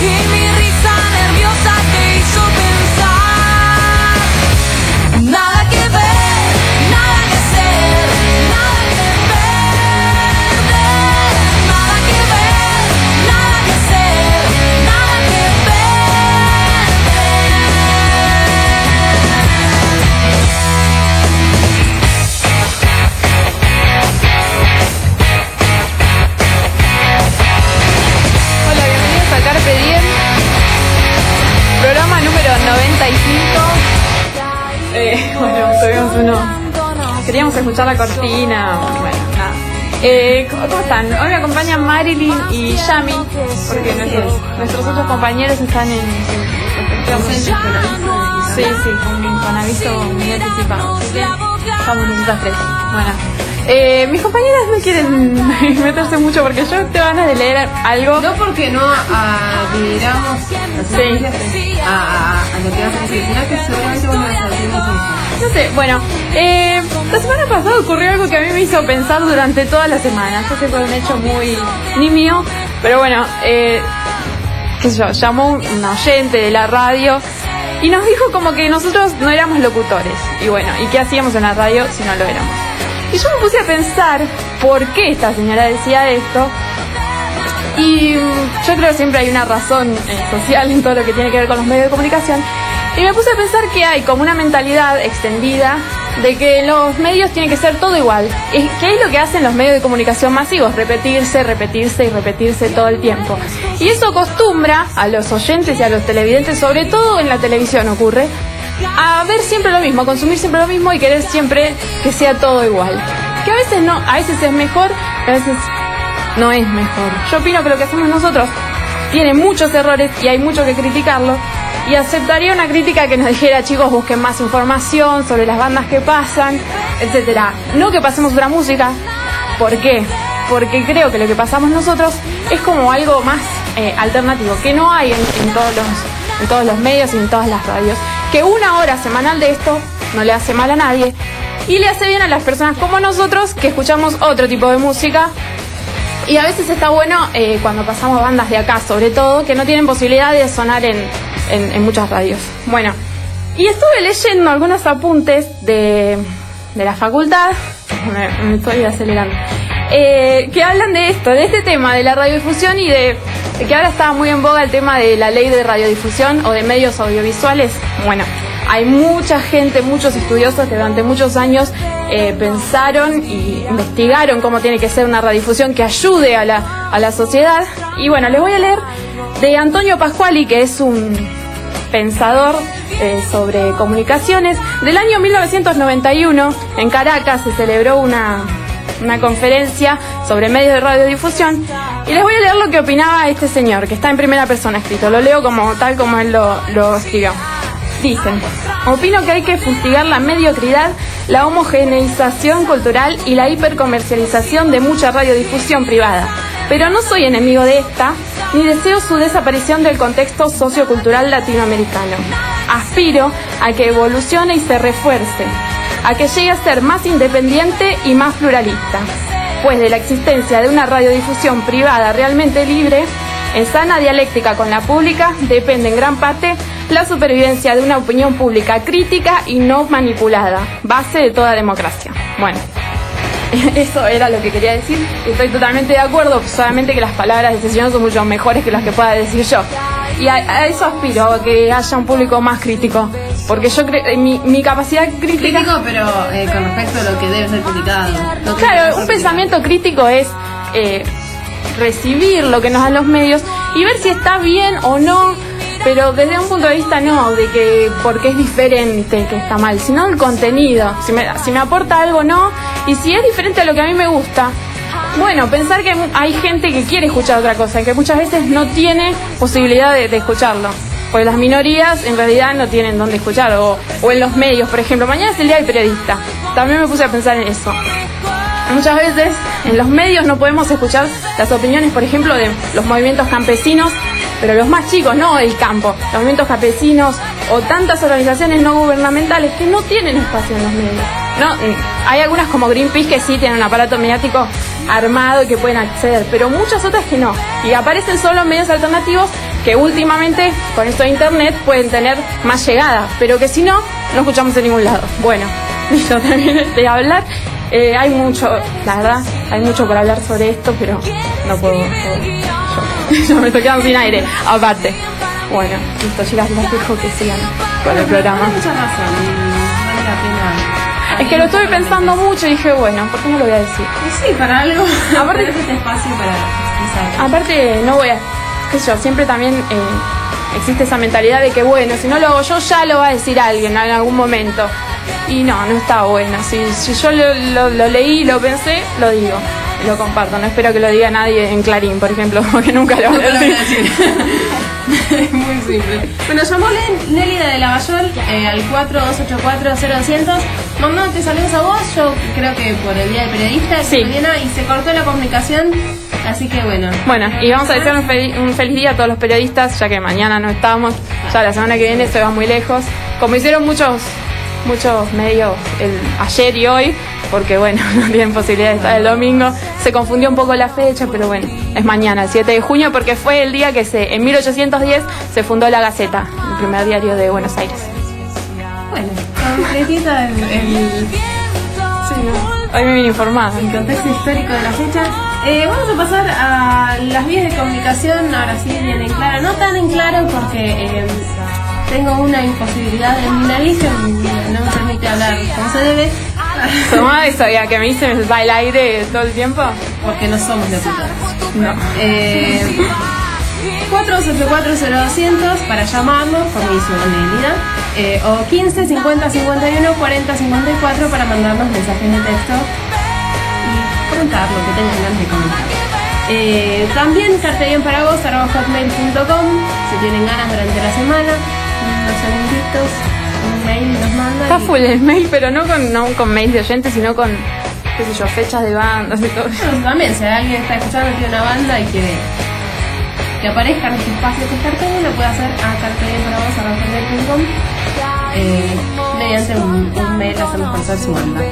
Queríamos escuchar la cortina. Bueno, nada. ¿Cómo están? Hoy me acompañan Marilyn y Yami, porque nuestros otros compañeros están en sí, con aviso muy anticipado. Estamos nosotras tres. Bueno. Mis compañeras no quieren meterse mucho porque yo tengo ganas de leer algo. No, porque no admiramos a lo que vas a decir, sino que seguramente vos vas a decir mucho. No sé, bueno, la semana pasada ocurrió algo que a mí me hizo pensar durante toda la semana. Yo sé que fue un hecho muy ni mío, pero bueno, qué sé yo, llamó un oyente de la radio y nos dijo como que nosotros no éramos locutores. Y bueno, ¿y qué hacíamos en la radio si no lo éramos? Y yo me puse a pensar por qué esta señora decía esto. Y yo creo que siempre hay una razón social en todo lo que tiene que ver con los medios de comunicación. Y me puse a pensar que hay como una mentalidad extendida de que los medios tienen que ser todo igual. ¿Qué es lo que hacen los medios de comunicación masivos? Repetirse todo el tiempo. Y eso acostumbra a los oyentes y a los televidentes, sobre todo en la televisión ocurre, a ver siempre lo mismo, a consumir siempre lo mismo y querer siempre que sea todo igual. Que a veces no, a veces es mejor, a veces no es mejor. Yo opino que lo que hacemos nosotros tiene muchos errores y hay mucho que criticarlo. Y aceptaría una crítica que nos dijera, chicos, busquen más información sobre las bandas que pasan, etcétera. No que pasemos otra música. ¿Por qué? Porque creo que lo que pasamos nosotros es como algo más alternativo, que no hay en todos los medios y en todas las radios. Que una hora semanal de esto no le hace mal a nadie y le hace bien a las personas como nosotros que escuchamos otro tipo de música. Y a veces está bueno cuando pasamos bandas de acá, sobre todo, que no tienen posibilidad de sonar en muchas radios. Bueno, y estuve leyendo algunos apuntes de la facultad, me estoy acelerando, que hablan de esto, de este tema de la radiodifusión y de que ahora está muy en boga el tema de la ley de radiodifusión o de medios audiovisuales. Bueno, hay mucha gente, muchos estudiosos que durante muchos años pensaron y investigaron cómo tiene que ser una radiodifusión que ayude a la sociedad. Y bueno, les voy a leer de Antonio Pasquali, que es un pensador sobre comunicaciones. Del año 1991, en Caracas, se celebró una conferencia sobre medios de radiodifusión. Y les voy a leer lo que opinaba este señor, que está en primera persona escrito. Lo leo tal como él lo escribió. Dicen: opino que hay que fustigar la mediocridad, la homogeneización cultural y la hipercomercialización de mucha radiodifusión privada. Pero no soy enemigo de esta, ni deseo su desaparición del contexto sociocultural latinoamericano. Aspiro a que evolucione y se refuerce, a que llegue a ser más independiente y más pluralista. Pues de la existencia de una radiodifusión privada realmente libre, en sana dialéctica con la pública, depende en gran parte la supervivencia de una opinión pública crítica y no manipulada, base de toda democracia. Bueno, eso era lo que quería decir. Estoy totalmente de acuerdo, solamente que las palabras de este señor son mucho mejores que las que pueda decir yo. Y a eso aspiro, a que haya un público más crítico. Porque yo creo, mi capacidad crítica... Crítico, pero con respecto a lo que debe ser criticado. Claro, un pensamiento crítico es recibir lo que nos dan los medios y ver si está bien o no, pero desde un punto de vista no, de que porque es diferente que está mal, sino el contenido, si me aporta algo no, y si es diferente a lo que a mí me gusta, bueno, pensar que hay gente que quiere escuchar otra cosa y que muchas veces no tiene posibilidad de escucharlo. Pues las minorías en realidad no tienen dónde escuchar, o en los medios, por ejemplo. Mañana es el día del periodista. También me puse a pensar en eso. Muchas veces en los medios no podemos escuchar las opiniones, por ejemplo, de los movimientos campesinos, pero los más chicos, no del campo. Los movimientos campesinos o tantas organizaciones no gubernamentales que no tienen espacio en los medios. No, hay algunas como Greenpeace que sí tienen un aparato mediático armado y que pueden acceder, pero muchas otras que no. Y aparecen solo medios alternativos que últimamente con esto de internet pueden tener más llegada, pero que si no, no escuchamos en ningún lado. Bueno, listo, terminé de hablar. Hay mucho, la verdad, hay mucho por hablar sobre esto, pero no puedo. Yo me estoy quedando sin aire, aparte. Bueno, listo, chicas, las dejo que sigan con el programa. Tienes mucha razón, vale la pena. Es que lo estuve pensando mucho y dije, bueno, ¿por qué no lo voy a decir? Y sí, para algo. Aparte, este espacio para expresar. Aparte, no voy a. Qué sé yo, siempre también existe esa mentalidad de que, bueno, si no lo hago yo, ya lo va a decir alguien en algún momento. Y no está bueno. Si yo lo leí y lo pensé, lo digo. Lo comparto. No espero que lo diga nadie en Clarín, por ejemplo, porque nunca lo voy a decir. Es muy simple. Bueno, llamó Nelly de Lavallol al 4284-0200. Mandándote saludos a vos. Yo creo que por el Día del Periodista, sí. Y se cortó la comunicación. Así que bueno. Bueno, y vamos a desear un feliz día a todos los periodistas, ya que mañana no estamos. Ya la semana que viene se va muy lejos. Como hicieron muchos medios ayer y hoy, porque bueno, no tienen posibilidad de estar el domingo. Se confundió un poco la fecha, pero bueno, es mañana, el 7 de junio, porque fue el día que en 1810 se fundó La Gaceta, el primer diario de Buenos Aires. Bueno, completita Hoy me vine informada. el contexto histórico de la fecha. Vamos a pasar a las vías de comunicación, ahora sí bien en claro, no tan en claro porque tengo una imposibilidad en mi nariz que no me permite hablar como se debe. ¿Tomá eso ya que me dice me va el aire todo el tiempo? Porque no somos locutores. No. 484-0200 para llamarnos por mi disponibilidad, o 15 50 51 40 54 para mandarnos mensajes de texto y comentar lo que tengan ganas de comentar. También cartebien.hotmail.com si tienen ganas durante la semana, unos segunditos, un mail nos mandan. Está full el mail, pero no con mail de oyentes, sino con, qué sé yo, fechas de bandas y todo. Bueno, también, si alguien está escuchando, tiene una banda y quiere que aparezca en este espacio que es Cartebien, lo puede hacer a cartebien.com mediante un mail hacemos pasar su banda.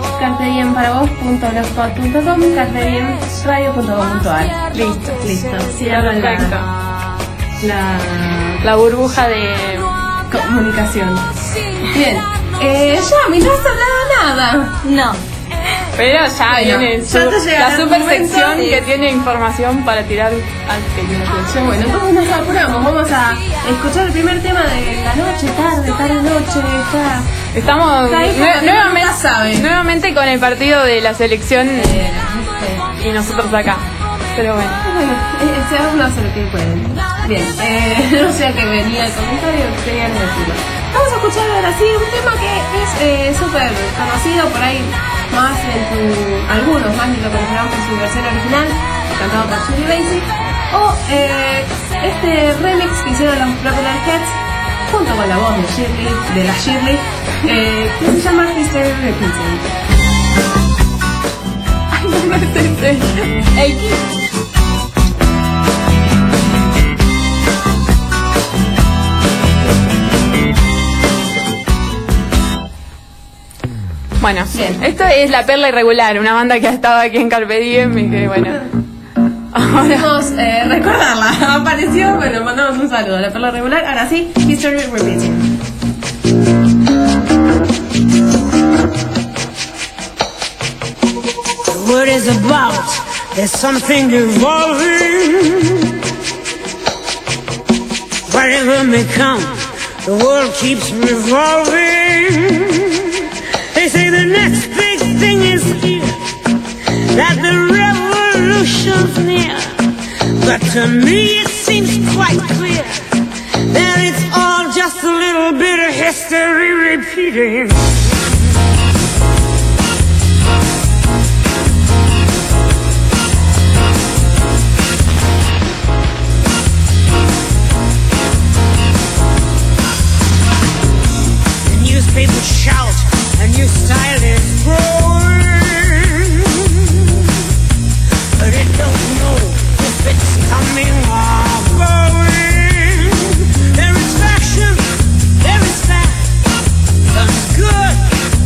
cartebien.blogspot.com, cartebienradio.com.ar. Listo. Cierra La burbuja de comunicación. Bien. Yami, no has hablado nada. No. Pero ya Bueno, viene ya te llegará la el super momento sección de- que tiene información para tirar al pequeño. Bueno, entonces nos apuramos. Vamos a escuchar el primer tema de la noche, tarde-noche. Estamos Está ahí como que nunca sabe. nuevamente con el partido de la selección y nosotros acá. Pero bueno. Bueno, uno hace lo que pueden. Bien, no sé a qué venía el comentario, querían decirlo. Vamos a escuchar ahora sí un tema que es súper conocido por ahí, más algunos más lo conocerán por su versión original, cantado por Shirley Bassey, o este remix que hicieron los Popular Heads junto con la voz de la Shirley, que se llama History Repeating. Ey, bueno, Bien. esto es La Perla Irregular, una banda que ha estado aquí en Carpe Diem y que bueno. Ahora, Queremos recordarla. Apareció, bueno, mandamos un saludo a la perla regular. Ahora sí, History Repeating. The word is about, there's something evolving. Whatever may come, the world keeps revolving. They say the next big thing is here, that the revolution's near. But to me it seems quite clear that it's all just a little bit of history repeating. People shout, a new style is growing, but it don't know if it's coming or going. There is faction, there is fact, some good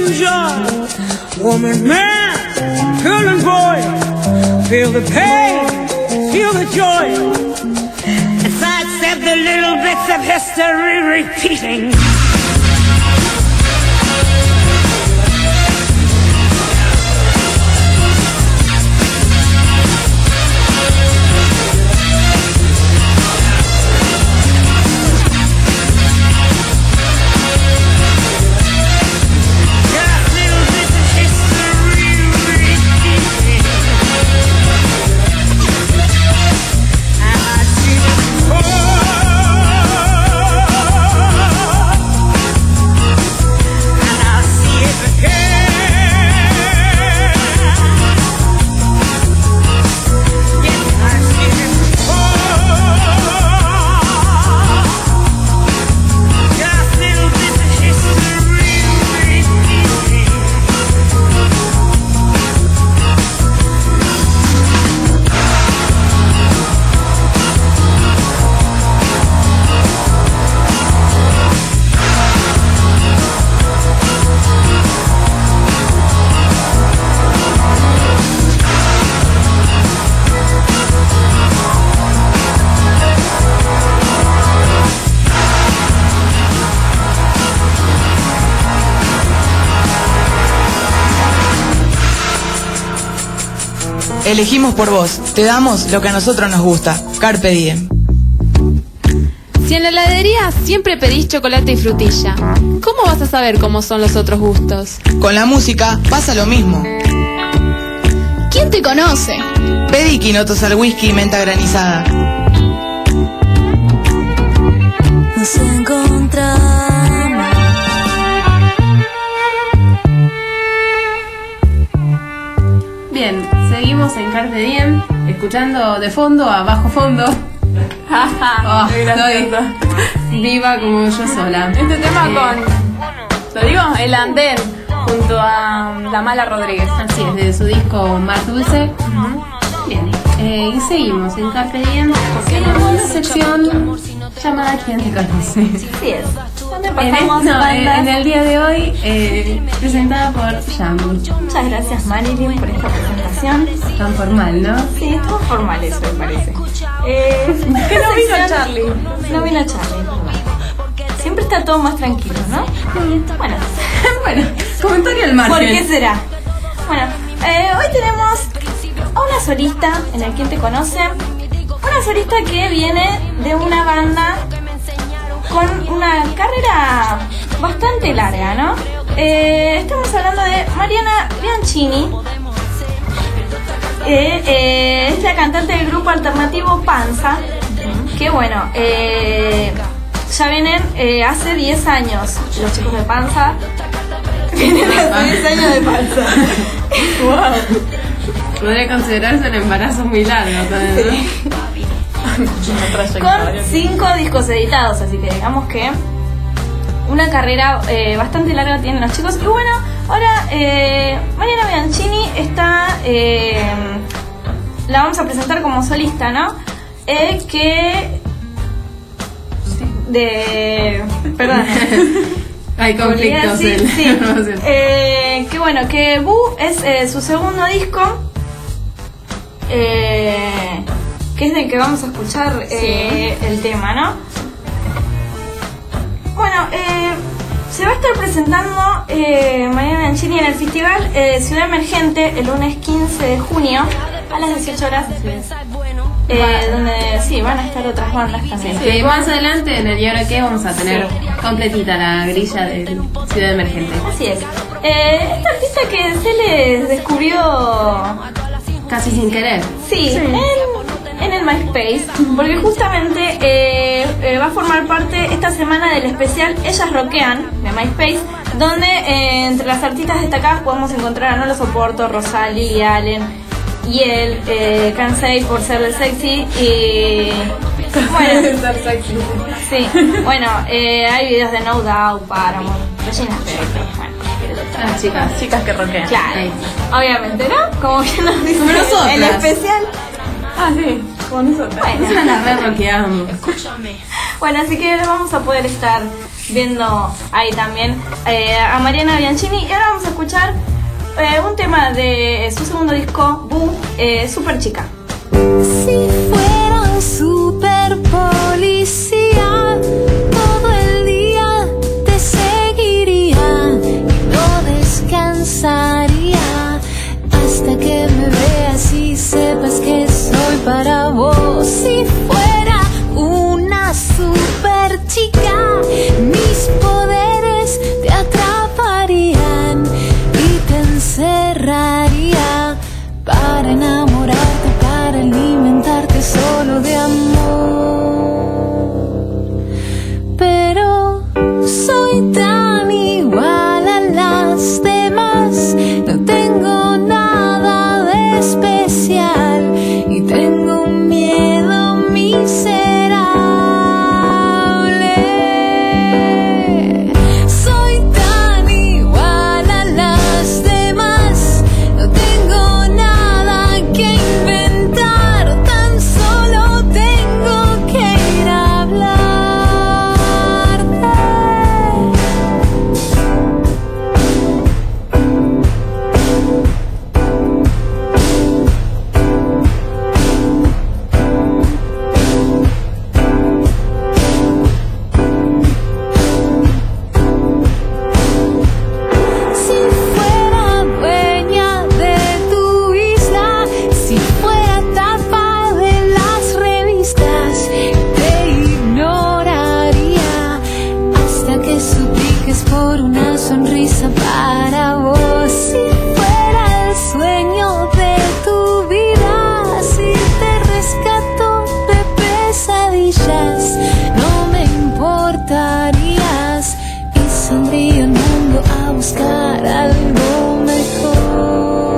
and joy. Woman, man, girl and boy, feel the pain, feel the joy, and sidestep the little bits of history repeating. Elegimos por vos, te damos lo que a nosotros nos gusta. Carpe diem. Si en la heladería siempre pedís chocolate y frutilla, ¿cómo vas a saber cómo son los otros gustos? Con la música pasa lo mismo. ¿Quién te conoce? Pedí quinotos al whisky y menta granizada. Nos encontramos. Bien, seguimos en Carpe Diem, escuchando de fondo a bajo fondo. Oh, estoy viva como yo sola. Este tema con, ¿lo digo? El Andén, junto a La Mala Rodríguez. Así es, de su disco Mar Dulce. Bien, y seguimos en Carpe Diem, tenemos una sección llamada ¿Quién te conoce? Así es. ¿Dónde En, pasamos en el día de hoy, presentada por Jambo. Muchas gracias, Marilyn, por esta presentación. Tan formal, ¿no? Sí, estuvo formal eso, me parece. Que no vino Charlie. No vino Charlie, ¿verdad? Siempre está todo más tranquilo, ¿no? Bueno, Bueno, comentario al margen. ¿por qué será? Bueno, hoy tenemos a una solista en el Quién te conoce. Una solista que viene de una banda con una carrera bastante larga, ¿no? Estamos hablando de Mariana Bianchini. Es la cantante del grupo alternativo Panza. Que bueno, ya vienen hace 10 años los chicos de Panza. Vienen hace 10 años de Panza. Wow. Podría considerarse un embarazo muy largo también, ¿no? Con 5 discos editados, así que digamos que una carrera bastante larga tienen los chicos. Y bueno, ahora Mariana Bianchini está, la vamos a presentar como solista, ¿no? Perdón. Hay conflictos Sí, en sí. la información. Que bueno, que Bu es su segundo disco, que es del que vamos a escuchar el tema, ¿no? Bueno, se va a estar presentando Mariana Bianchini en el festival Ciudad Emergente el lunes 15 de junio a las 18 horas. Donde sí, van a estar otras bandas también. Sí, más adelante en el Y ahora qué vamos a tener completita la grilla de Ciudad Emergente. Así es. Esta artista que se les descubrió Casi sin querer. sí. En el MySpace, porque justamente va a formar parte esta semana del especial Ellas Rockean de MySpace, donde entre las artistas destacadas podemos encontrar a No Lo Soporto, Rosal, Lily Allen, Yel, Kansei por ser de sexy y bueno, sí, bueno, hay videos de No Doubt, Paramore, Regina Spektor, bueno, Las chicas que rockean. claro, Ahí. obviamente, ¿no? Como bien nos dice Como nosotras. el especial. Ah, sí, como nosotros. Bueno, Esas las re rockeamos. bueno, así que vamos a poder estar viendo ahí también a Mariana Bianchini. Y ahora vamos a escuchar un tema de su segundo disco, Boo, Super Chica. Si fuera un super policía, todo el día te seguiría y no descansaría hasta que me veas y sepas que soy para vos. Si fuera una super chica, mis poderes te atraparían y te encerraría para enamorarte, para alimentarte solo de amor. Pero soy tan igual a las demás, no tengo nada de especial y tengo un miedo miserable. Soy tan igual a las demás, no tengo nada que inventar, tan solo tengo que ir a hablarte. Si fuera dueña de tu isla, si fuera tapa de las revistas, te ignoraría hasta que supliques por una sonrisa para vos. Si fuera el sueño de tu vida, si te rescato de pesadillas, no me importarías y saldría al mundo a buscar algo mejor.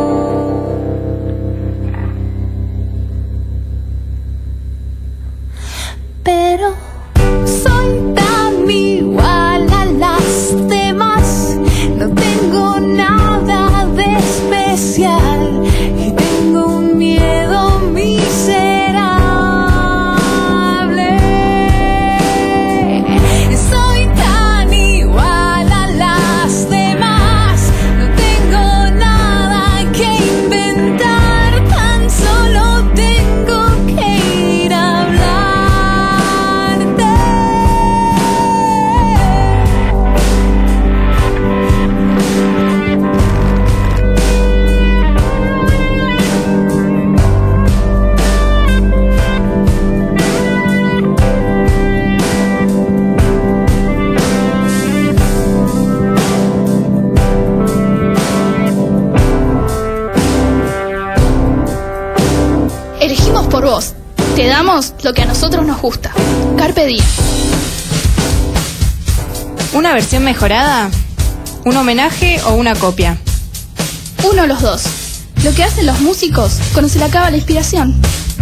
Pero soy tan igual a las demás, no tengo nada de especial y tengo un miedo miserable. Soy tan igual a las demás, no tengo nada que inventar, tan solo tengo que ir a hablarte. Elegimos por vos. Te damos lo que a nosotros nos gusta. Carpe diem. ¿Una versión mejorada? ¿Un homenaje o una copia? Uno o los dos. Lo que hacen los músicos cuando se le acaba la inspiración.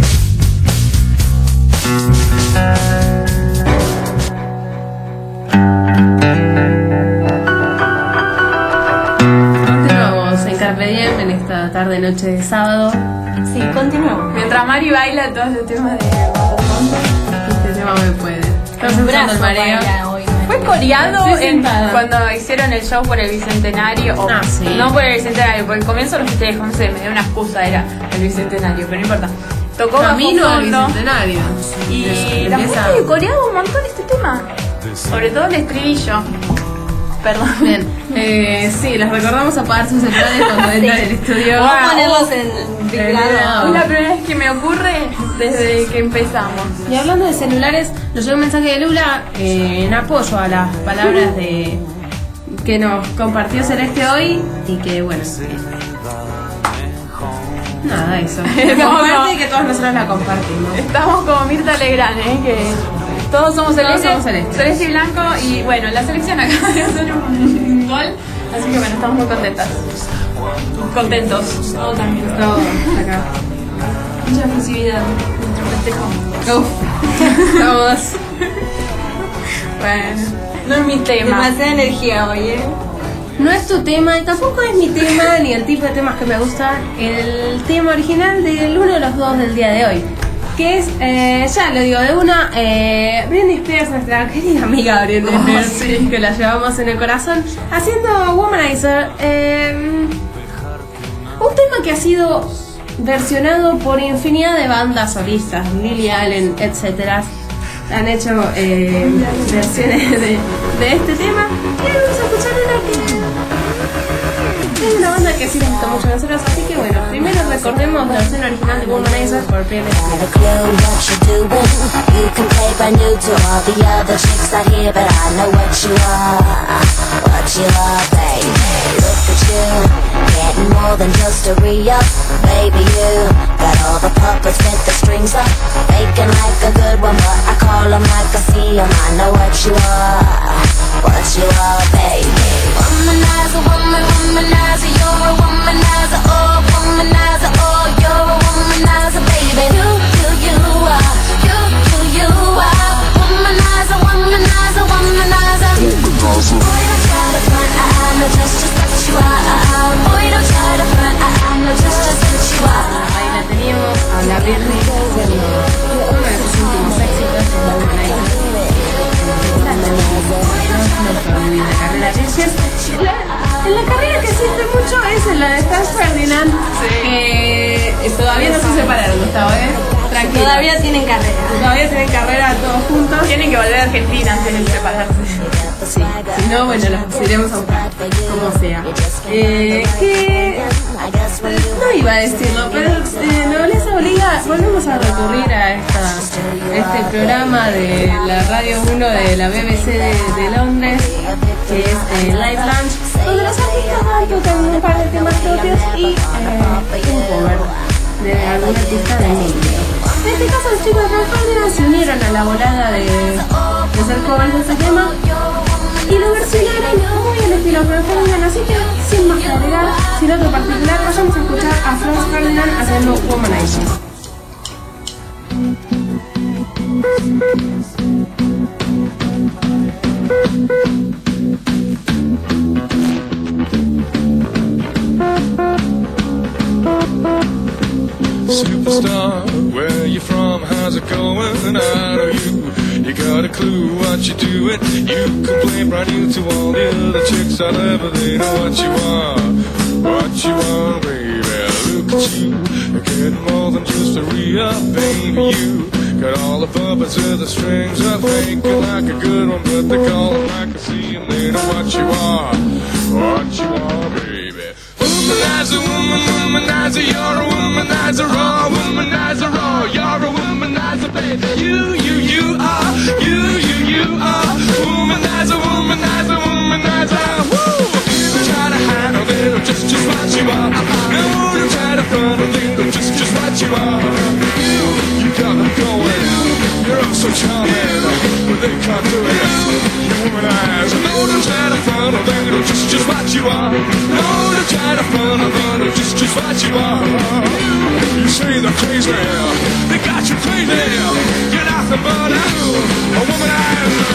Continuamos en Carpe Diem en esta tarde noche de sábado. Sí, continuamos. Mientras Mari baila todos los temas de Botafondo. Este tema me puede. Estamos escuchando el mareo. Fue coreado Estoy sentada. cuando hicieron el show por el Bicentenario. O Sí. no por el Bicentenario, por el comienzo los festejos, no sé, me dio una excusa, era el Bicentenario, pero no importa. Tocó Camino al Botafondo Bicentenario. y Empieza- la gente coreado un montón este tema. Sobre todo el estribillo. Perdón. Bien, sí, les recordamos apagar sus celulares cuando entran al estudio. Vamos a ponerlos en no. vibrador. Es la primera vez que me ocurre desde que empezamos. Y hablando de celulares, nos llegó un mensaje de Lula en apoyo a las palabras de que nos compartió Celeste hoy y que bueno, nada, eso. Que comparte y que todos nosotros la compartimos. Estamos como Mirta Legrand, que todos somos celeste, somos celeste. celeste y blanco, y bueno, la selección acaba de hacer un gol, así que bueno, estamos muy contentas. Contentos, todos también. Todos acá. Mucha efusividad, nuestro festejo. Todos. Bueno, no es mi tema. Demasiada energía hoy, No es tu tema y tampoco es mi tema ni el tipo de temas que me gusta. El tema original del uno de los dos del día de hoy. que es, ya lo digo de una, Britney Spears, nuestra querida amiga Britney Spears, que la llevamos en el corazón, haciendo Womanizer, un tema que ha sido versionado por infinidad de bandas solistas, Lily Allen, etc. Han hecho versiones de este tema, y vamos a escuchar una que es una banda que sí nos gusta mucho a nosotros, así que bueno, primero recordemos la versión original de Womanizer por Britney Spears. Getting more than just a re-up, baby, you got all the puppets with the strings up, faking like a good one, but I call them like I see them. I know what you are, baby. Womanizer, womanizer, you're a womanizer, oh, womanizer, oh, you're a womanizer, baby. You are, you are, womanizer, womanizer, womanizer. Boy, don't try to front, I know just what you are. Boy, don't try to front, I know just what you are. Ahí la teníamos a la Britney haciendo uno de sus últimos éxitos, en la carrera que siente mucho es en la de Franz Ferdinand, que todavía no se separaron, Gustavo, tranquilo. Todavía tienen carrera todos juntos. Tienen que volver a Argentina antes de separarse. Sí, si no, bueno, los iremos a buscar, como sea. Que no iba a decirlo, pero Nobleza Obliga, volvemos a recurrir a este programa de la Radio 1 de la BBC de Londres, que es Live Lounge, donde los artistas tocan un par de temas propios y un cover de algún artista del mundo. En este caso, los chicos de Franz Ferdinand se unieron a la volada de hacer covers de ese tema y lo versionaron muy al estilo Franz Ferdinand, así que sin más que agregar, sin otro particular, vayamos a escuchar a Franz Ferdinand haciendo Womanizer. Superstar, where you from? How's it going? I know you got a clue what you're doing. You complain brand new to all the other chicks out there, but they know what you are, baby. Look at you, you're getting more than just a re-up, baby. You got all the puppets with the strings up, faking like a good one, but they call them like a C, and they know what you are, baby. Womanizer, womanizer, you're a womanizer, oh, womanizer, oh, you're a womanizer, baby. You are, womanizer, womanizer, womanizer, woo! Don't try to hide a little, just what you are. No, don't try to front a little, just what you are. You got them going, you're oh so charming, but they can't do it. You womanizer, no, don't try to front a little, just what you are. No, don't try to front a little, just what you are. You say they're crazy, they got you crazy. You're nothing but a womanizer.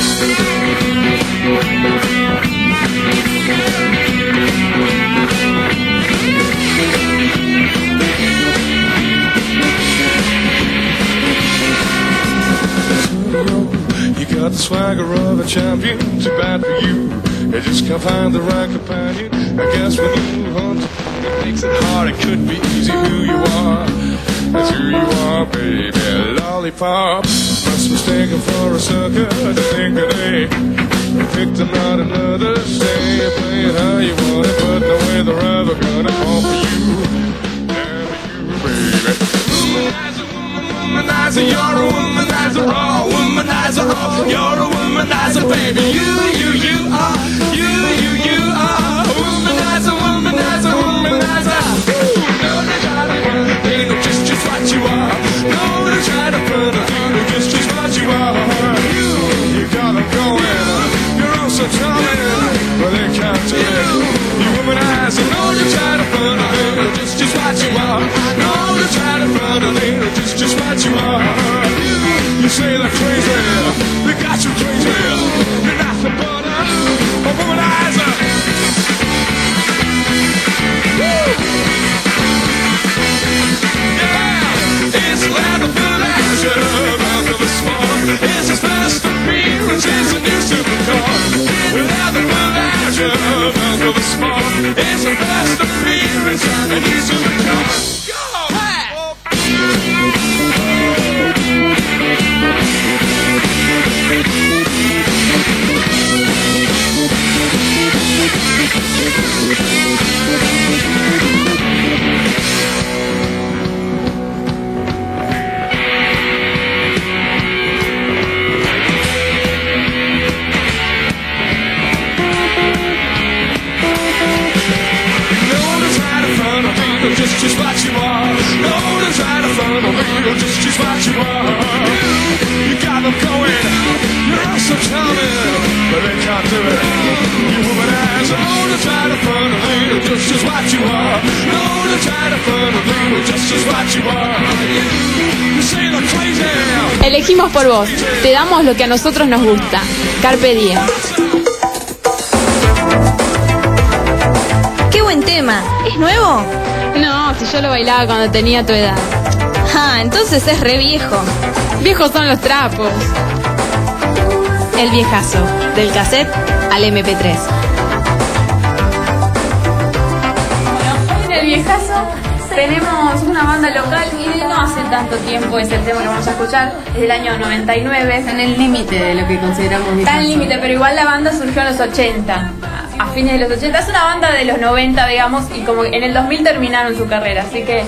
You got the swagger of a champion, too bad for you. You just can't find the right companion. I guess when you hunt, it makes it hard. It could be easy who you are. That's who you are, baby. Lollipop, must mistaken for a sucker to think that they picked not another. Say you play it how you want it, but no way they're ever gonna fall for you. Never you, baby. Womanizer, womanizer, you're a womanizer, oh, womanizer, oh, you're a womanizer, baby. You are, you are, womanizer, womanizer, womanizer. No, they try to front, they know just what you are. No, they try to front, they know just what you are. You got them going, you're oh so charming, but they can't do it. You womanizer, no, they try to front, they know just what you are. No, they try to front, they know just what you are. You say they're crazy, they got you crazy. You're nothing but a womanizer. best appearance, and easily coming. Just what you are. No, don't try to funnel me. You're just what you are. You got them going. You're all so charming, but they can't do it. You womanize. No, don't try to funnel me. You're just what you are. No, don't try to funnel me. You're just what you are. You say they're crazy. Elegimos por vos. Te damos lo que a nosotros nos gusta. Carpe diem. ¡Qué buen tema! ¿Es nuevo? No, si yo lo bailaba cuando tenía tu edad. Ah, entonces es re viejo. Viejos son los trapos. El viejazo, del cassette al MP3. Bueno, hoy en el viejazo tenemos una banda local y no hace tanto tiempo es el tema que vamos a escuchar, es del año 99. Está en el límite de lo que consideramos Está en el límite, pero igual la banda surgió en los 80. A fines de los 80, es una banda de los 90, digamos, y como en el 2000 terminaron su carrera, así que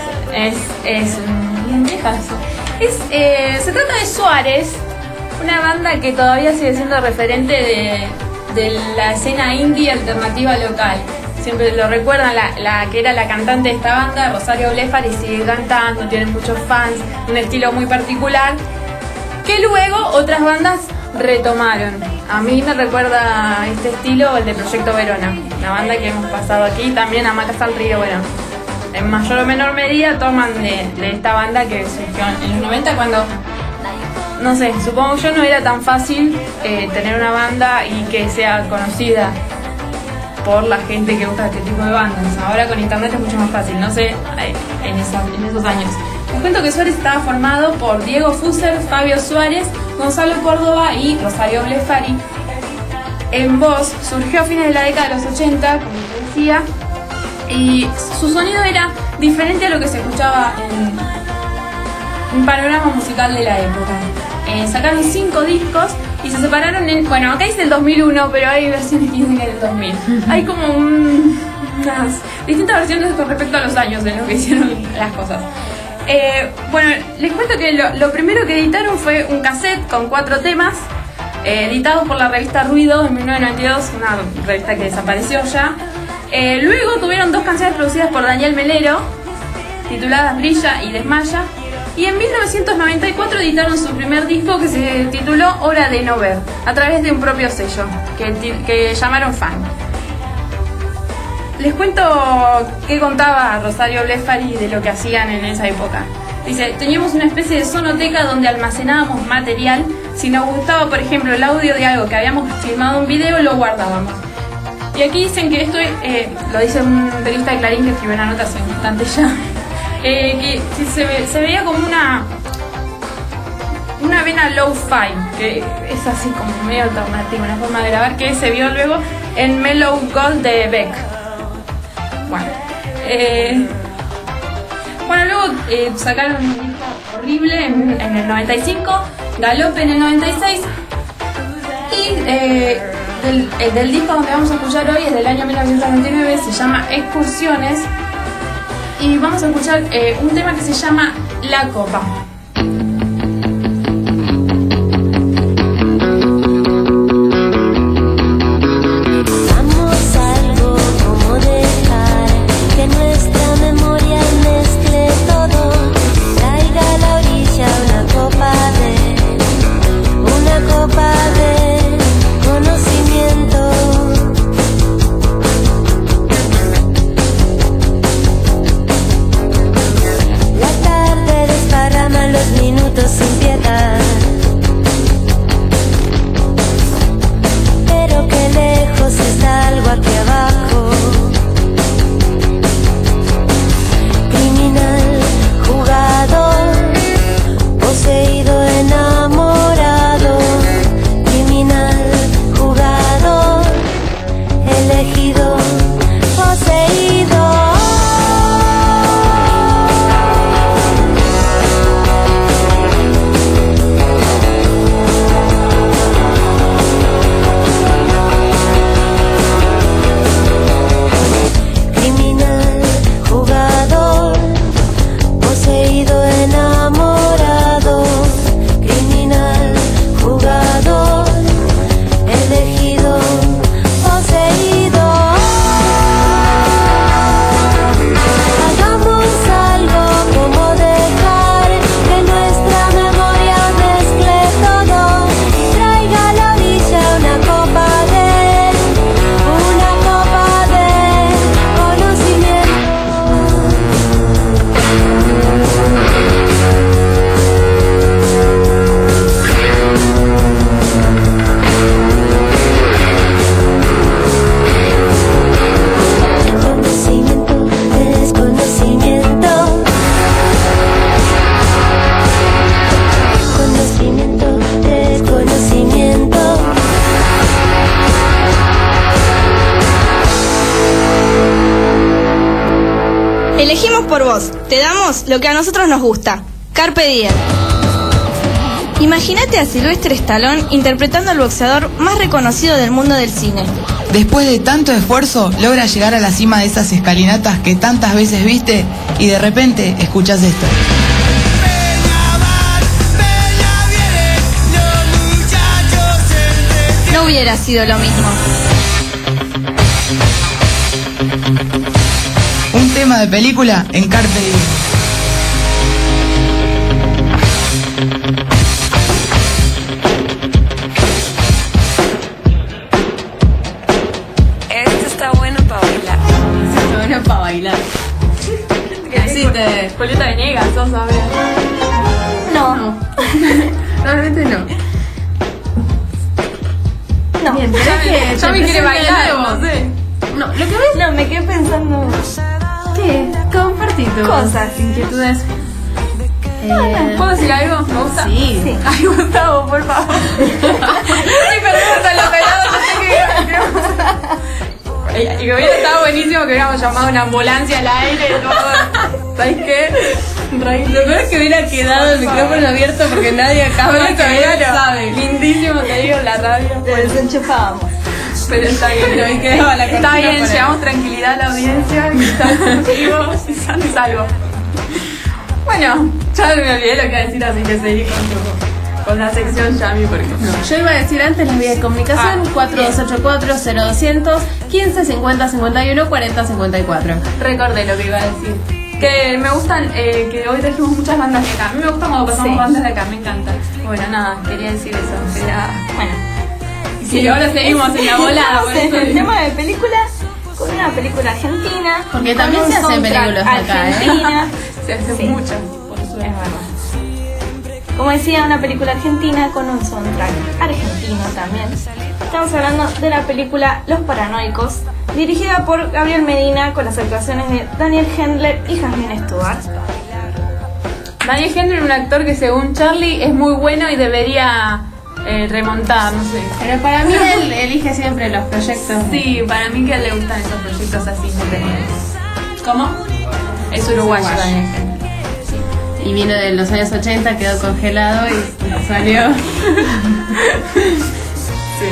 es un viejazo. Se trata de Suárez, una banda que todavía sigue siendo referente de la escena indie alternativa local. Siempre lo recuerdan, la que era la cantante de esta banda, Rosario Blefari, sigue cantando, tiene muchos fans, un estilo muy particular, que luego otras bandas retomaron. A mí me recuerda este estilo el de Proyecto Verona, la banda que hemos pasado aquí, también Hamacas al Río. Bueno, en mayor o menor medida toman de esta banda que surgió en los 90 cuando, no sé, supongo yo no era tan fácil tener una banda y que sea conocida por la gente que busca este tipo de bandas. Ahora con internet es mucho más fácil, no sé, en esos años. Les cuento que Suárez estaba formado por Diego Fuser, Fabio Suárez, Gonzalo Córdoba y Rosario Blefari. En voz surgió a fines de la década de los 80, como te decía, y su sonido era diferente a lo que se escuchaba en un panorama musical de la época. Sacaron 5 discos y se separaron bueno, acá dice el 2001, pero hay versiones que dicen que es el 2000. Hay como unas distintas versiones con respecto a los años en los que hicieron las cosas. Bueno, les cuento que lo primero que editaron fue un cassette con 4 temas, editados por la revista Ruido en 1992, una revista que desapareció ya. Luego tuvieron 2 canciones producidas por Daniel Melero, tituladas Brilla y Desmaya. Y en 1994 editaron su primer disco que se tituló Hora de no ver, a través de un propio sello, que llamaron Fan. Les cuento qué contaba Rosario Blefari de lo que hacían en esa época. Dice, teníamos una especie de sonoteca donde almacenábamos material. Si nos gustaba, por ejemplo, el audio de algo que habíamos filmado un video, lo guardábamos. Y aquí dicen que esto, lo dice un periodista de Clarín que escribió una nota hace un instante ya, que se veía como una vena low-fi, que es así como medio alternativa, una forma de grabar que se vio luego en Mellow Gold de Beck. Bueno, luego sacaron un disco horrible en el 95, Galope en el 96, y del disco donde vamos a escuchar hoy es del año 1999, se llama Excursiones, y vamos a escuchar un tema que se llama La Copa. La tarde desparrama Elegimos por vos, te damos lo que a nosotros nos gusta. Carpe diem. Imagínate a Sylvester Stallone interpretando al boxeador más reconocido del mundo del cine. Después de tanto esfuerzo, logra llegar a la cima de esas escalinatas que tantas veces viste y de repente escuchás esto. No hubiera sido lo mismo. Un tema de película en Carpe Diem. Esto está bueno para bailar. Está bueno para bailar. Así te... Julieta Venegas, sos a ver. No. Realmente no. No. Bien, pero Ya me quiere bailar, no sé. No, lo que ves... No, me quedé pensando. ¿Qué? Compartí tus Cosas. inquietudes. ¿Puedo decir algo? ¿Me gusta? Sí. Ay, Gustavo, por favor. Sí, perdón, lo pelado, no sé qué. Y que hubiera estado buenísimo que hubiéramos llamado a una ambulancia al aire y todo. ¿Sabes qué? Lo peor es que hubiera quedado el micrófono abierto porque nadie acá sabe. Lindísimo, te digo, la radio. Lo desenchufábamos. Pero está bien, Pero ahí quedaba la está cortina bien, por ahí. llevamos tranquilidad a la audiencia, que estamos vivos y sanos y salvos. Bueno, ya me olvidé lo que iba a decir, así que seguí con la sección Yami, por ejemplo. Yo iba a decir antes las vías de comunicación, 4284-0200, 15 50 51 40 54. Recordé lo que iba a decir. Que me gustan, que hoy trajimos muchas bandas de acá. A mí me gusta cuando pasamos bandas de acá, me encanta. Bueno, nada, quería decir eso. Bueno. Sí, ahora seguimos en la volada. Por En eso el tema de película, con una película argentina. Porque con también un se hacen soundtrack películas acá, argentina. se hacen Sí. muchas, por suerte. Es verdad. Como decía, una película argentina con un soundtrack argentino también. Estamos hablando de la película Los Paranoicos, dirigida por Gabriel Medina con las actuaciones de Daniel Hendler y Jasmine Stewart. Daniel Hendler es un actor que según Charlie es muy bueno y debería remontar, no sé. Pero para mí él elige siempre los proyectos. Sí, para mí que a él le gustan esos proyectos así independientes. ¿Cómo? Es uruguayo Daniel Hendler. Y vino de los años 80, quedó congelado y salió. Sí.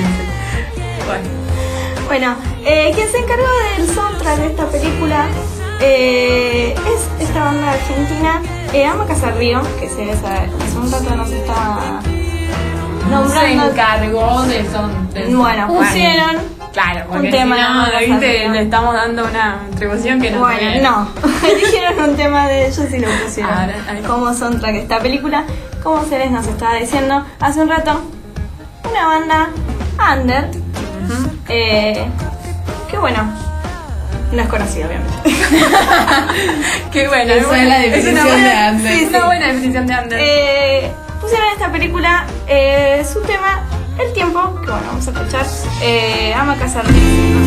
Bueno. Bueno, quien se encargó del soundtrack de esta película es esta banda argentina, Ama Casarrío, que hace un rato nos está nombrando. Se encargó de eso. Bueno, pusieron claro, porque un tema si no, de ¿viste? Casarrío. Le estamos dando una atribución que no Bueno, tiene. no, dijeron un tema de ellos y lo pusieron Ahí. como soundtrack de esta película. Como Ceres nos estaba diciendo hace un rato, una banda under, que bueno, no es conocido obviamente. Qué bueno, Esa es la definición de under. Sí, es una buena definición de under. Pusieron en esta película su tema El Tiempo, que bueno, vamos a escuchar. Ama Casarrío.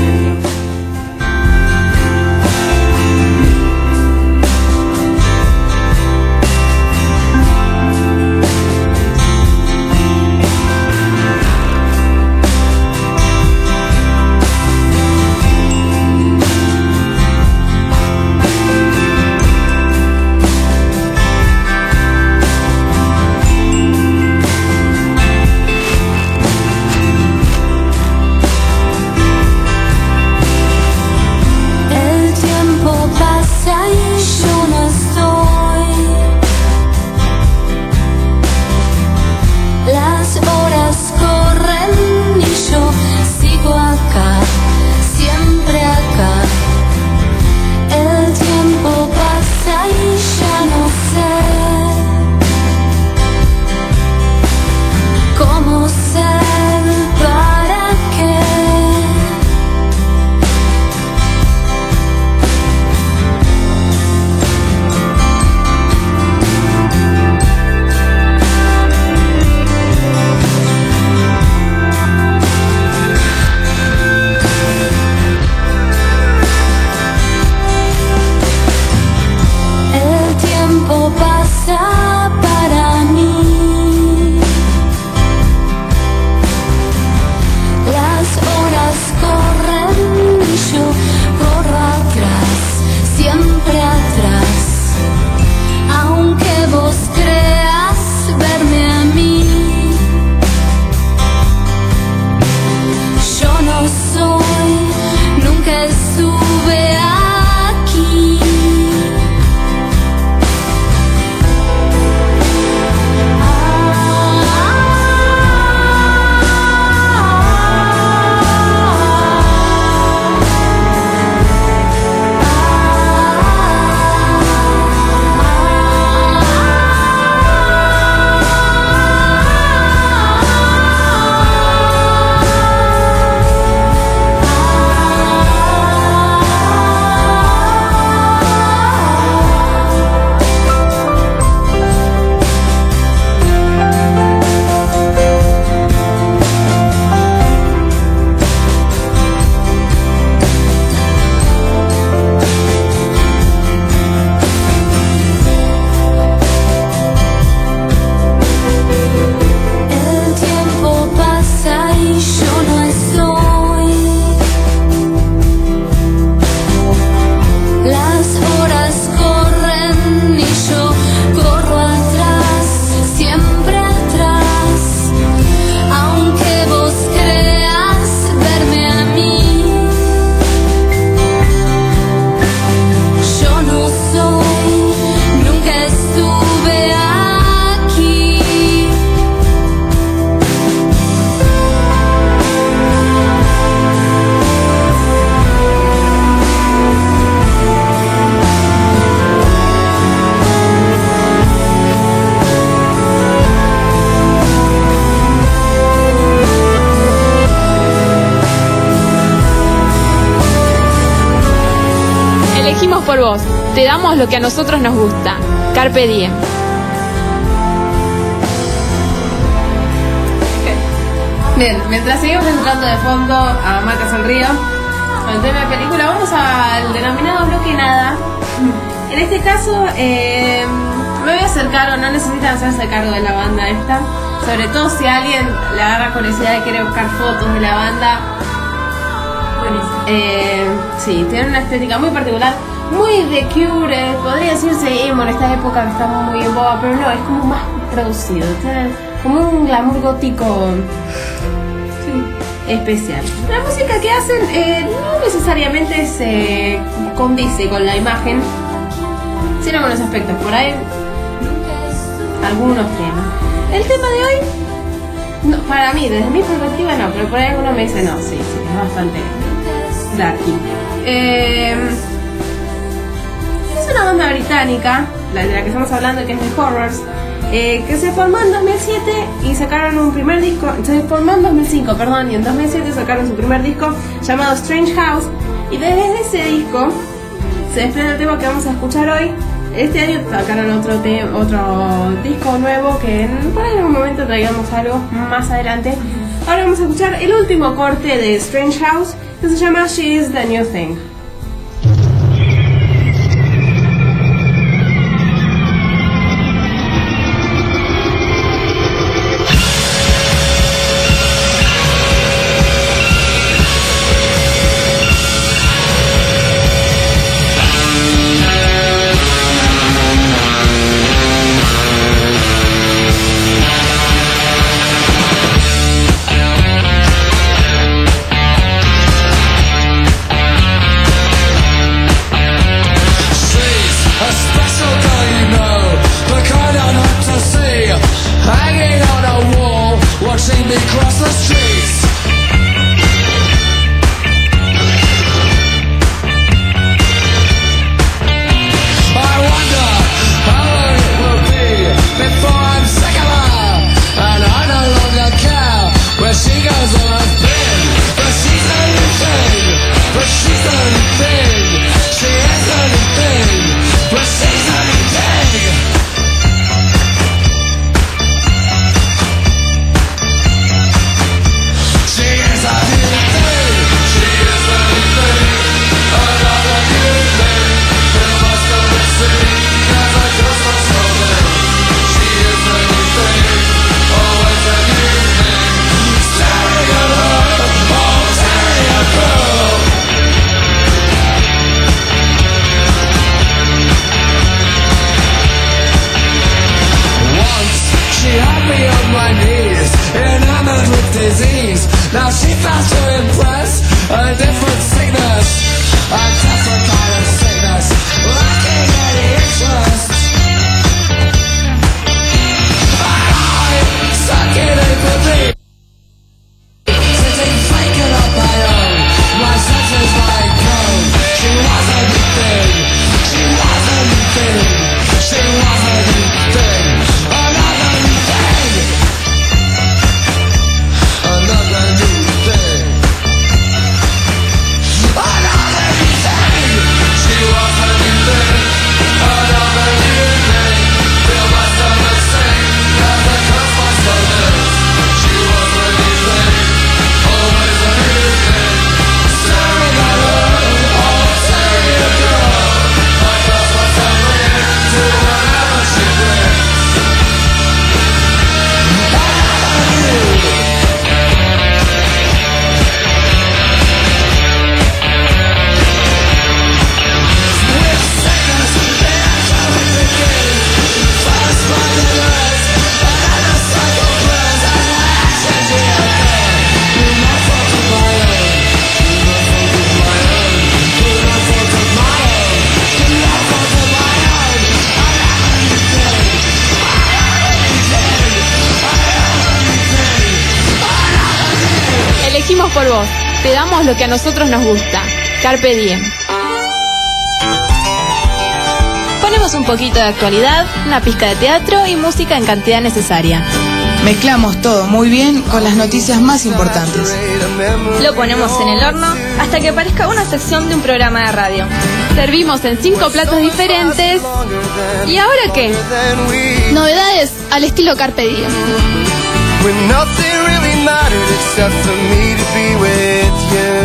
Elegimos por vos, te damos lo que a nosotros nos gusta. Carpe diem. Bien, mientras seguimos entrando de fondo a Marcas el Río, con el tema de película, vamos al denominado bloque nada. En este caso, me voy a hacer cargo, no necesitan hacerse cargo de la banda esta. Sobre todo si alguien le agarra curiosidad y quiere buscar fotos de la banda. Sí, tiene una estética muy particular, muy de Cure, podría decirse emo en esta época que está muy en boga, pero no, es como más producido, tiene como un glamour gótico especial. La música que hacen no necesariamente se condice con la imagen, sino con los aspectos, por ahí algunos temas. El tema de hoy, no, para mí, desde mi perspectiva no, pero por ahí alguno me dice no, sí, es bastante darky. Es una banda británica, la de la que estamos hablando, que es The Horrors, que se formó en 2007 y sacaron un primer disco, se formó en 2005, perdón, y en 2007 sacaron su primer disco llamado Strange House, y desde ese disco se desprende el tema que vamos a escuchar hoy. Este año sacaron otro disco nuevo que por ahí en algún momento traigamos algo más adelante. Ahora vamos a escuchar el último corte de Strange House, que se llama She Is the New Thing. Por vos, te damos lo que a nosotros nos gusta. Carpe diem. Ponemos un poquito de actualidad, una pizca de teatro y música en cantidad necesaria. Mezclamos todo muy bien con las noticias más importantes. Lo ponemos en el horno hasta que parezca una sección de un programa de radio. servimos en 5 platos diferentes. ¿Y ahora qué? Novedades al estilo Carpe Diem. When nothing really mattered except for me to be with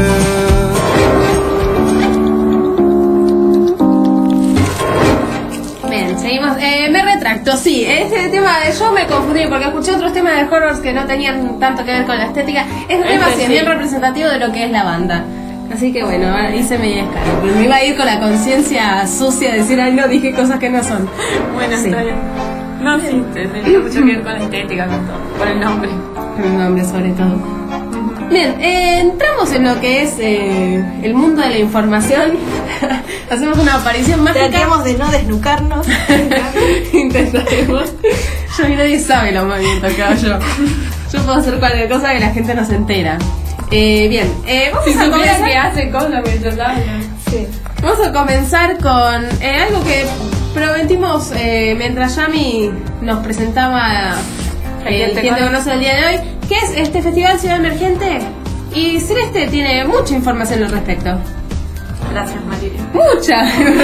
you. Bien, seguimos. Me retracto, sí. Este tema yo me confundí porque escuché otros temas de horrors que no tenían tanto que ver con la estética. Este tema sí es bien representativo de lo que es la banda. Así que bueno, hice media escala. Pero me iba a ir con la conciencia sucia de decir, ay no, dije cosas que no son. Bueno, sí. Está bien. No, sí, tiene mucho que ver con la estética, con todo, por el nombre. El nombre sobre todo. Bien, entramos en lo que es el mundo de la información. Hacemos una aparición mágica. Tratemos de no desnucarnos. Intentaremos. Yo y nadie sabe los movimientos que hago yo. Yo puedo hacer cualquier cosa que la gente no se entera. Bien, vamos a comenzar. Que hace cosas mientras hablan. Sí. Vamos a comenzar con algo que prometimos mientras Yami nos presentaba quien te conoce el día de hoy, que es este Festival Ciudad Emergente. Y Celeste tiene mucha información al respecto. Gracias, Marilia. Mucha.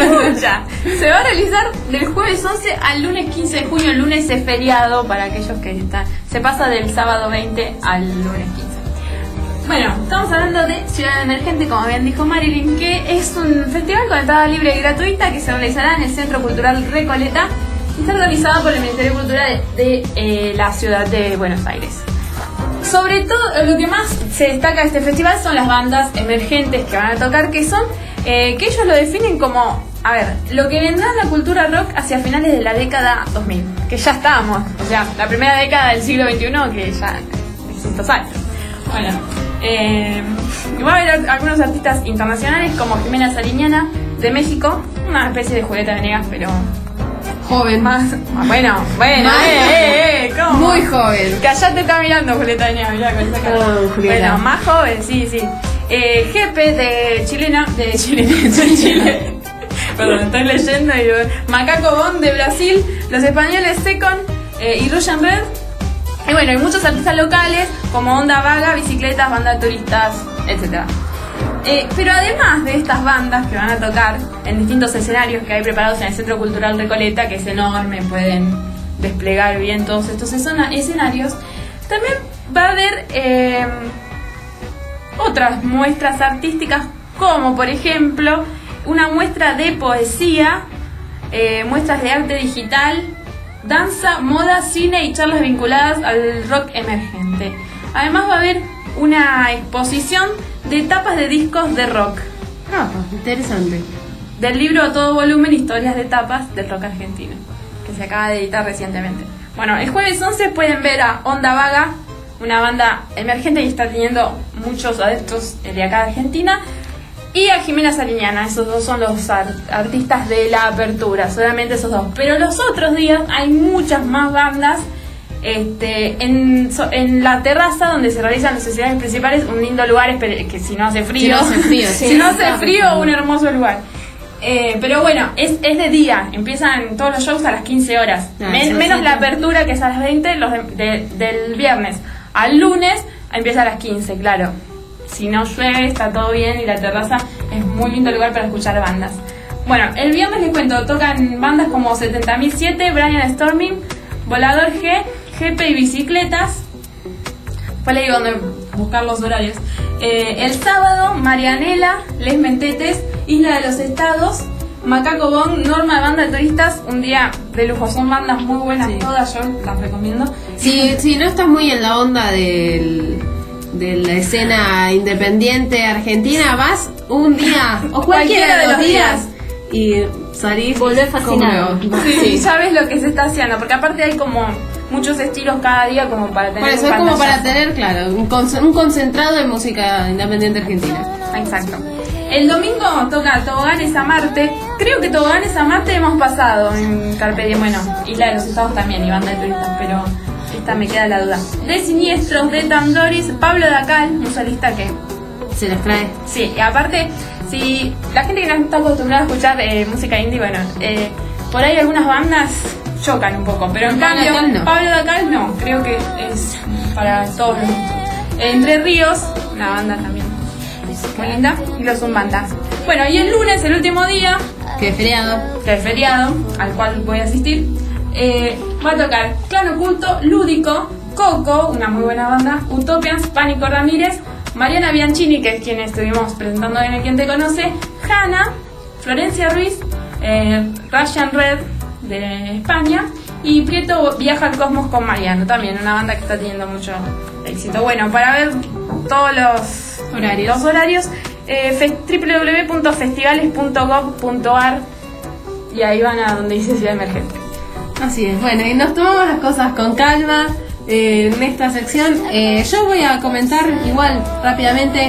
Se va a realizar del jueves 11 al lunes 15 de junio. El lunes es feriado para aquellos que están. Se pasa del sábado 20 al lunes 15. Bueno, estamos hablando de Ciudad Emergente, como bien dijo Marilyn, que es un festival con entrada libre y gratuita que se realizará en el Centro Cultural Recoleta y está organizado por el Ministerio de Cultura de la ciudad de Buenos Aires. Sobre todo, lo que más se destaca de este festival son las bandas emergentes que van a tocar, que son, que ellos lo definen como, a ver, lo que vendrá en la cultura rock hacia finales de la década 2000, que ya estábamos, o sea, la primera década del siglo XXI, que ya es estos años. Bueno, y va a haber algunos artistas internacionales como Jimena Sariñana de México, una especie de Julieta Venegas, pero joven. Más, bueno, ¿cómo? Muy joven. Que allá te está mirando Julieta Venegas, mirá con esa cara. Bueno, más joven, sí. Jepe de Chile. Perdón, estoy leyendo y Macaco Bon de Brasil, los españoles Secon y Russian Red. Y bueno, hay muchos artistas locales como Onda Vaga, Bicicletas, Banda Turistas, etc. Pero además de estas bandas que van a tocar en distintos escenarios que hay preparados en el Centro Cultural Recoleta, que es enorme, pueden desplegar bien todos estos escenarios, también va a haber otras muestras artísticas, como por ejemplo una muestra de poesía, muestras de arte digital, danza, moda, cine y charlas vinculadas al rock emergente. Además va a haber una exposición de tapas de discos de rock. Interesante. Del libro a todo volumen, historias de tapas del rock argentino, que se acaba de editar recientemente. Bueno, el jueves 11 pueden ver a Onda Vaga, una banda emergente y está teniendo muchos adeptos de acá de Argentina, y a Jimena Sariñana. Esos dos son los artistas de la apertura, solamente esos dos. Pero los otros días hay muchas más bandas en la terraza donde se realizan los escenarios principales, un lindo lugar, que si no hace frío, un hermoso lugar. Pero bueno, es de día, empiezan todos los shows a las 15 horas, menos la apertura, que es a las 20, del viernes al lunes empieza a las 15, claro. Si no llueve, está todo bien y la terraza es muy lindo lugar para escuchar bandas. Bueno, el viernes les cuento, tocan bandas como 70.007, Brian Storming, Volador G, Jepe y Bicicletas. Después le digo dónde buscar los horarios. El sábado, Marianela, Les Mentetes, Isla de los Estados, Macaco Bon, Norma, Banda de Turistas, un día de lujo. Son bandas muy buenas todas, yo las recomiendo. Si no estás muy en la onda de la escena independiente argentina, vas un día o cualquiera de los días y salís, volvés fascinado. Sí, sabes lo que se está haciendo, porque aparte hay como muchos estilos cada día como para tener. Por eso es como para tener, claro, un concentrado de música independiente argentina. Exacto. El domingo toca Toboganes a Marte. Creo que Toboganes a Marte hemos pasado en Carpe Diem, bueno, Isla de los Estados también y Banda de Turistas, pero esta me queda la duda. De Siniestros, de Tandoris, Pablo Dacal, un solista que se los trae. Sí, y aparte, si la gente que no está acostumbrada a escuchar música indie, bueno, por ahí algunas bandas chocan un poco, pero en cambio Pablo Dacal no, creo que es para todos los gustos. Entre Ríos, una banda también muy linda, y los Umbandas. Bueno, y el lunes, el último día, Que es feriado. que es feriado, al cual voy a asistir, va a tocar Clan Oculto, Lúdico, Coco, una muy buena banda, Utopians, Pánico Ramírez, Mariana Bianchini, que es quien estuvimos presentando en el Quien Te Conoce, Hanna, Florencia Ruiz, Russian Red de España, y Prieto Viaja al Cosmos con Mariano, también una banda que está teniendo mucho éxito. Bueno, para ver todos los horarios, www.festivales.gov.ar, y ahí van a donde dice Ciudad Emergente. Así es, bueno, y nos tomamos las cosas con calma en esta sección. Yo voy a comentar igual rápidamente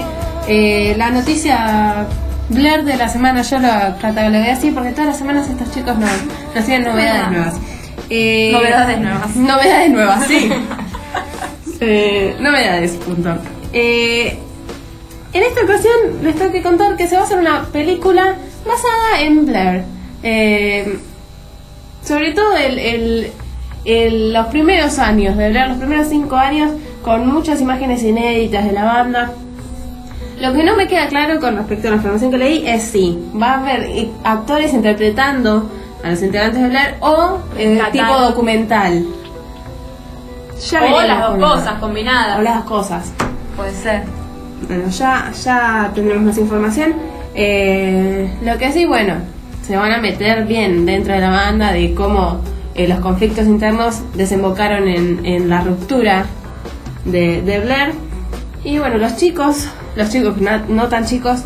la noticia Blair de la semana. Yo la catalogué así porque todas las semanas estos chicos nos tienen novedades nuevas. Novedades nuevas, sí. Novedades, punto. En esta ocasión les tengo que contar que se va a hacer una película basada en Blair. Sobre todo los primeros años de Blair, los primeros 5 años, con muchas imágenes inéditas de la banda. Lo que no me queda claro con respecto a la información que leí es si va a haber actores interpretando a los integrantes de Blair o tipo documental. Ya o las dos cosas combinadas. O las dos cosas. Puede ser. Bueno, ya tendremos más información. Lo que sí, bueno, se van a meter bien dentro de la banda de cómo los conflictos internos desembocaron en la ruptura de Blair. Y bueno, los chicos no tan chicos,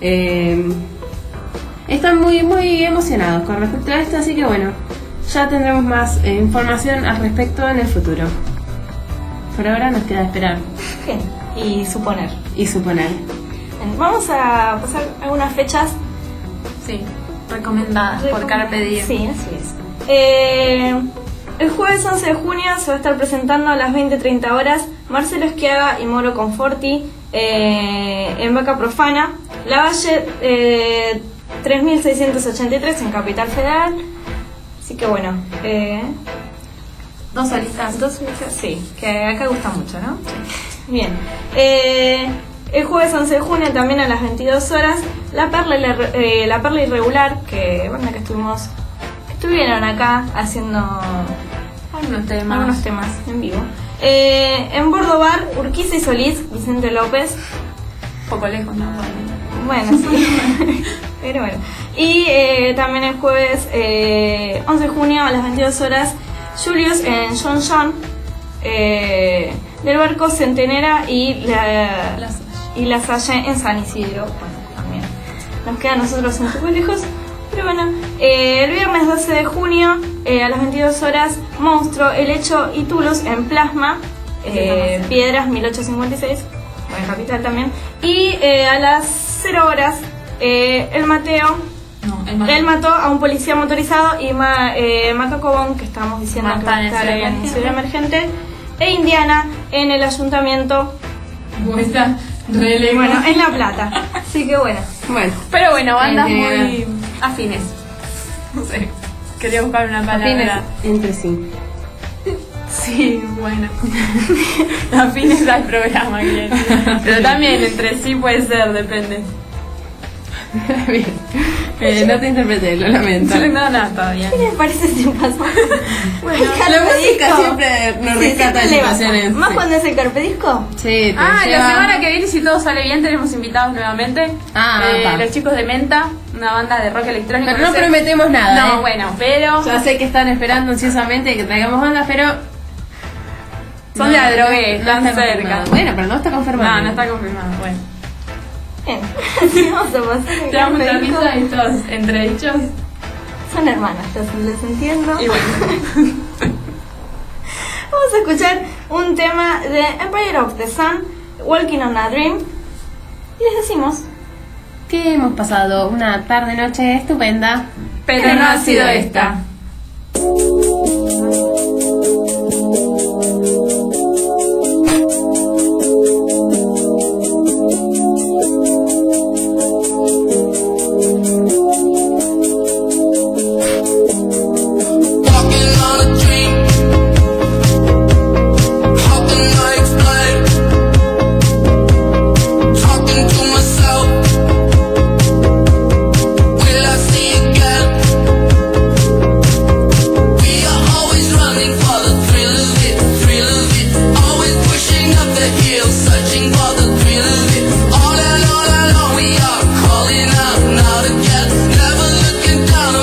están muy emocionados con respecto a esto, así que bueno, ya tendremos más información al respecto en el futuro. Por ahora nos queda esperar. Bien, y suponer. Bien, vamos a pasar algunas fechas. Sí, recomendadas por Carpe Diem. Sí, así es. El jueves 11 de junio se va a estar presentando a las 20:30 horas Marcelo Esquiaga y Moro Conforti en Vaca Profana, Lavalle 3683 en Capital Federal. Así que bueno, dos solistas, sí, que acá gusta mucho, ¿no? Bien. El jueves 11 de junio también a las 22 horas La Perla Irregular, que bueno, que estuvieron acá haciendo algunos temas en vivo. En Bordo Bar, Urquiza y Solís, Vicente López. Poco lejos, ¿no? Bueno, sí. Pero bueno. Y también el jueves 11 de junio a las 22 horas, Julius en John John, del barco Centenera y La Salle en San Isidro. Bueno, también nos queda a nosotros un poco lejos. Pero bueno, el viernes 12 de junio a las 22 horas, Monstruo, El Hecho y Toulouse en Plasma, Piedras 1856, bueno, Capital también. Y a las 0 horas, él mató a un policía motorizado y Macaco Bon, que estábamos diciendo que va a estar en Ciudad Emergente, e Indiana en el ayuntamiento. Bueno, en La Plata. Así que bueno. Pero bueno, bandas muy afines. No sé, quería buscar una palabra. Afines entre sí. Sí, bueno. Afines al programa, bien. Pero también entre sí puede ser, depende. Bien. No te interpreté, lo lamento. No, está bien. ¿Qué les parece si pasamos? Bueno, la música siempre nos rescata de situaciones. ¿Más cuando es el Carpe Disco? Sí, la semana que viene, si todo sale bien, tenemos invitados nuevamente. Los chicos de Menta, una banda de rock electrónico. Pero no prometemos nada. No, bueno, pero ya sé que están esperando ansiosamente que traigamos bandas, pero son de Adrogué, están cerca. Bueno, pero no está confirmado. No está confirmado, bueno. Bien, vamos a pasar. Te damos la pizza y estos entredichos. Son hermanas, les entiendo. Y bueno. Vamos a escuchar un tema de Empire of the Sun, Walking on a Dream. Y les decimos que hemos pasado una tarde-noche estupenda, pero no ha sido esta.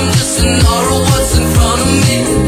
I'm just an hour of what's in front of me.